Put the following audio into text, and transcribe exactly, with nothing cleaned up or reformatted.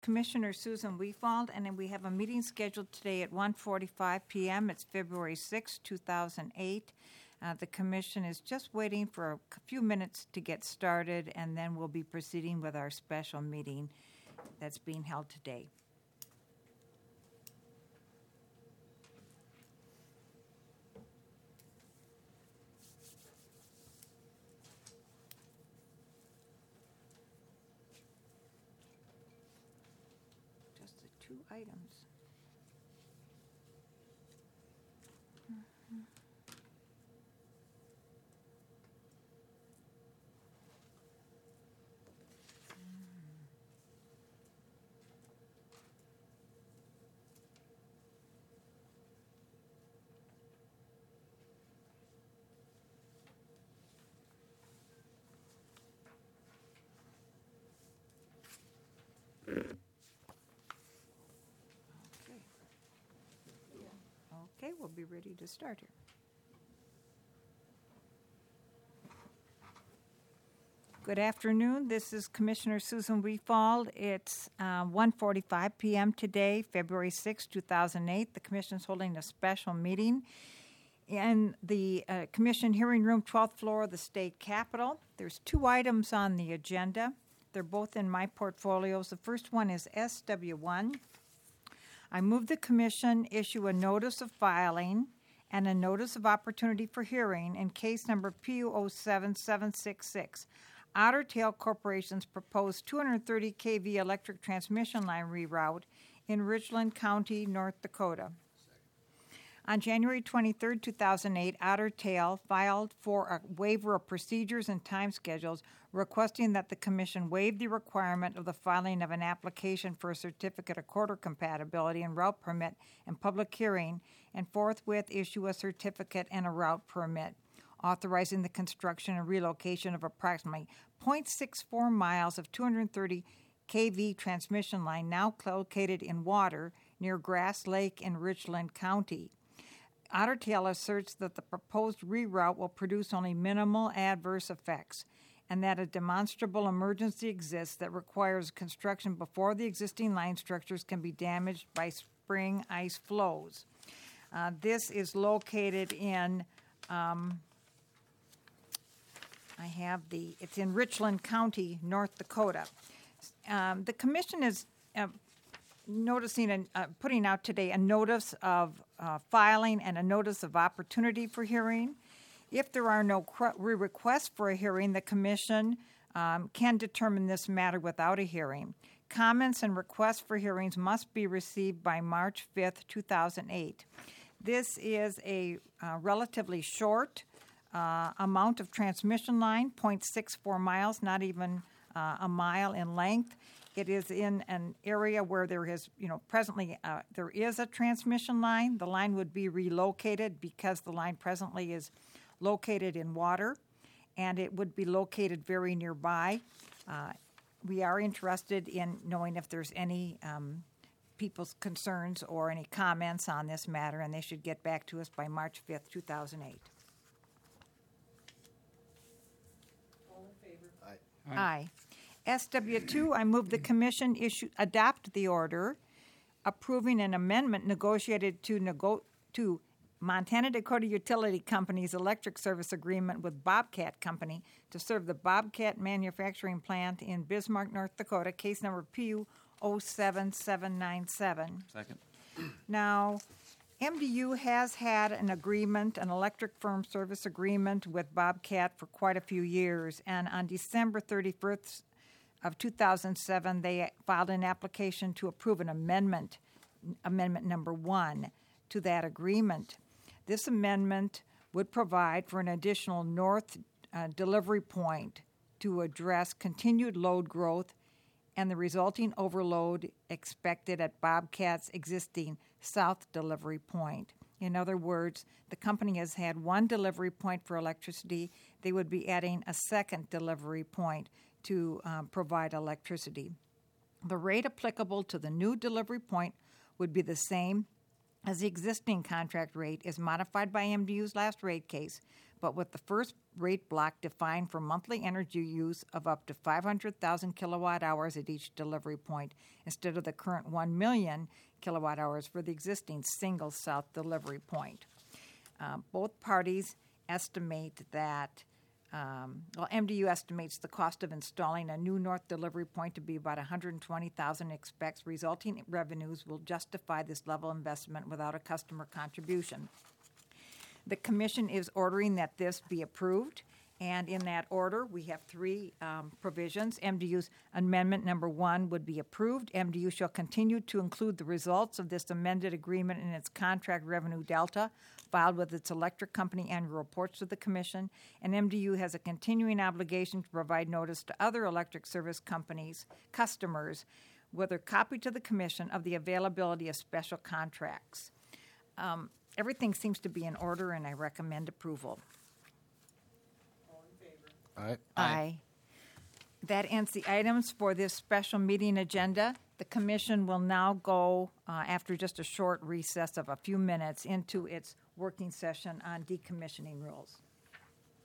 Commissioner Susan Weefald, and then we have a meeting scheduled today at one forty-five p.m. It's February sixth, two thousand eight. Uh, the commission is just waiting for a few minutes to get started, and then we'll be proceeding with our special meeting that's being held today. Just the two items. Okay, we'll be ready to start here. Good afternoon. This is Commissioner Susan Weefald. It's uh, one forty-five p.m. today, February sixth, two thousand eight. The Commission is holding a special meeting in the uh, Commission hearing room, twelfth floor of the State Capitol. There's two items on the agenda. They're both in my portfolios. The first one is S W one. I move the Commission issue a notice of filing and a notice of opportunity for hearing in case number P U zero seven seven six six. Otter Tail Corporation's proposed two hundred thirty k V electric transmission line reroute in Richland County, North Dakota. On January twenty-third, two thousand eight, Otter Tail filed for a waiver of procedures and time schedules, requesting that the Commission waive the requirement of the filing of an application for a certificate of quarter compatibility and route permit and public hearing, and forthwith issue a certificate and a route permit, authorizing the construction and relocation of approximately zero point six four miles of two hundred thirty k V transmission line now located in water near Grass Lake in Richland County. Otter Tail asserts that the proposed reroute will produce only minimal adverse effects and that a demonstrable emergency exists that requires construction before the existing line structures can be damaged by spring ice flows. Uh, this is located in, um, I have the, it's in Richland County, North Dakota. Um, the Commission is uh, noticing and uh, putting out today a notice of uh, filing and a notice of opportunity for hearing. If there are no cr- requests for a hearing, the Commission um, can determine this matter without a hearing. Comments and requests for hearings must be received by March fifth, two thousand eight. This is a uh, relatively short uh, amount of transmission line, zero point six four miles, not even uh, a mile in length. It is in an area where there is, you know, presently uh, there is a transmission line. The line would be relocated because the line presently is located in water, and it would be located very nearby. Uh, we are interested in knowing if there's any um, people's concerns or any comments on this matter, and they should get back to us by March fifth, two thousand eight. All in favor? Aye. Aye. S W two, I move the Commission issue adopt the order approving an amendment negotiated to nego- to Montana Dakota Utility Company's electric service agreement with Bobcat Company to serve the Bobcat manufacturing plant in Bismarck, North Dakota, case number P U zero seven seven nine seven. Second. Now, M D U has had an agreement, an electric firm service agreement with Bobcat for quite a few years, and on December thirty-first of two thousand seven, they filed an application to approve an amendment, amendment number one, to that agreement. This amendment would provide for an additional north uh, delivery point to address continued load growth and the resulting overload expected at Bobcat's existing south delivery point. In other words, the company has had one delivery point for electricity. They would be adding a second delivery point to um, provide electricity. The rate applicable to the new delivery point would be the same as the existing contract rate, is modified by M D U's last rate case, but with the first rate block defined for monthly energy use of up to five hundred thousand kilowatt hours at each delivery point instead of the current one million kilowatt hours for the existing single south delivery point. Uh, both parties estimate that, um, well, M D U estimates the cost of installing a new north delivery point to be about one hundred twenty thousand dollars, expects resulting revenues will justify this level of investment without a customer contribution. The Commission is ordering that this be approved, and in that order, we have three um, provisions. M D U's amendment number one would be approved. M D U shall continue to include the results of this amended agreement in its contract revenue delta filed with its electric company annual reports to the Commission, and M D U has a continuing obligation to provide notice to other electric service companies, customers, with a copy to the Commission of the availability of special contracts. Um, everything seems to be in order, and I recommend approval. All in favor? Aye. Aye. That ends the items for this special meeting agenda. The Commission will now go, uh, after just a short recess of a few minutes, into its working session on decommissioning rules.